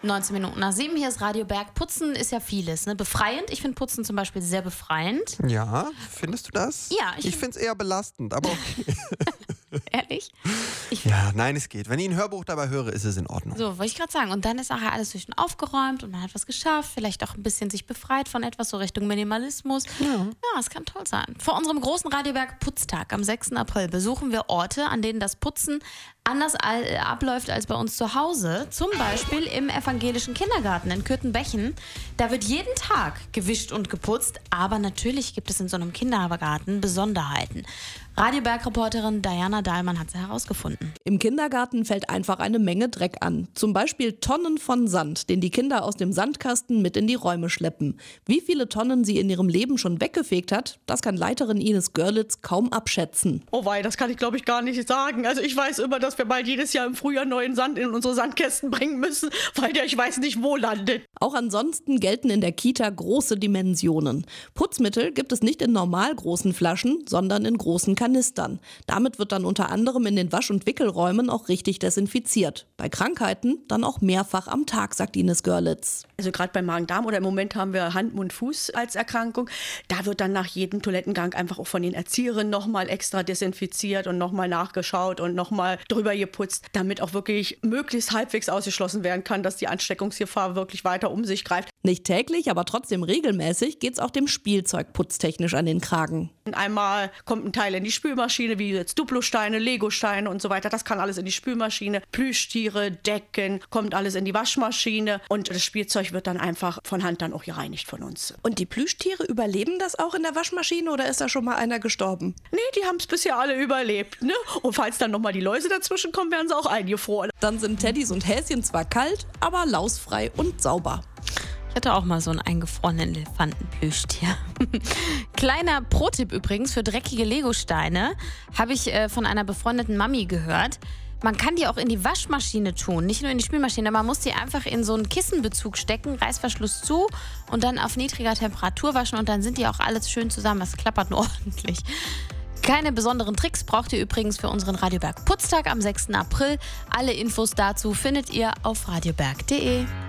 19 Minuten nach 7, hier ist Radio Berg. Putzen ist ja vieles, ne? Befreiend. Ich finde Putzen zum Beispiel sehr befreiend. Ja, findest du das? Ja. Ich finde es eher belastend, aber okay. Ehrlich? Ja, nein, es geht. Wenn ich ein Hörbuch dabei höre, ist es in Ordnung. So, wollte ich gerade sagen. Und dann ist nachher alles schön aufgeräumt und man hat was geschafft, vielleicht auch ein bisschen sich befreit von etwas, so Richtung Minimalismus. Ja, es kann toll sein. Vor unserem großen Radio Berg Putztag am 6. April besuchen wir Orte, an denen das Putzen anders abläuft als bei uns zu Hause. Zum Beispiel im evangelischen Kindergarten in Kürtenbechen. Da wird jeden Tag gewischt und geputzt, aber natürlich gibt es in so einem Kindergarten Besonderheiten. Radio Berg-Reporterin Diana Dahlmann hat sie herausgefunden. Im Kindergarten fällt einfach eine Menge Dreck an. Zum Beispiel Tonnen von Sand, den die Kinder aus dem Sandkasten mit in die Räume schleppen. Wie viele Tonnen sie in ihrem Leben schon weggefegt hat, das kann Leiterin Ines Görlitz kaum abschätzen. Oh wei, das kann ich glaube ich gar nicht sagen. Also ich weiß immer, dass wir bald jedes Jahr im Frühjahr neuen Sand in unsere Sandkästen bringen müssen, weil der ich weiß nicht wo landet. Auch ansonsten gelten in der Kita große Dimensionen. Putzmittel gibt es nicht in normal großen Flaschen, sondern in großen Kanistern. Damit wird dann unter anderem in den Wasch- und Wickelräumen auch richtig desinfiziert. Bei Krankheiten dann auch mehrfach am Tag, sagt Ines Görlitz. Also gerade beim Magen-Darm oder im Moment haben wir Hand, Mund, Fuß als Erkrankung. Da wird dann nach jedem Toilettengang einfach auch von den Erzieherinnen nochmal extra desinfiziert und nochmal nachgeschaut und nochmal drüber geputzt, damit auch wirklich möglichst halbwegs ausgeschlossen werden kann, dass die Ansteckungsgefahr wirklich weiter um sich greift. Nicht täglich, aber trotzdem regelmäßig geht's auch dem Spielzeug putztechnisch an den Kragen. Einmal kommt ein Teil in die Spülmaschine, wie jetzt Duplosteine, Legosteine und so weiter. Das kann alles in die Spülmaschine. Plüschtiere, Decken, kommt alles in die Waschmaschine. Und das Spielzeug wird dann einfach von Hand dann auch gereinigt von uns. Und die Plüschtiere überleben das auch in der Waschmaschine oder ist da schon mal einer gestorben? Nee, die haben es bisher alle überlebt, ne? Und falls dann nochmal die Läuse dazwischen kommen, werden sie auch eingefroren. Dann sind Teddys und Häschen zwar kalt, aber lausfrei und sauber. Ich hatte auch mal so einen eingefrorenen Elefantenplüschtier. Kleiner Pro-Tipp übrigens für dreckige Legosteine, habe ich von einer befreundeten Mami gehört. Man kann die auch in die Waschmaschine tun, nicht nur in die Spülmaschine. Man muss die einfach in so einen Kissenbezug stecken, Reißverschluss zu und dann auf niedriger Temperatur waschen und dann sind die auch alles schön zusammen. Das klappert nur ordentlich. Keine besonderen Tricks braucht ihr übrigens für unseren Radio Berg Putztag am 6. April. Alle Infos dazu findet ihr auf radioberg.de.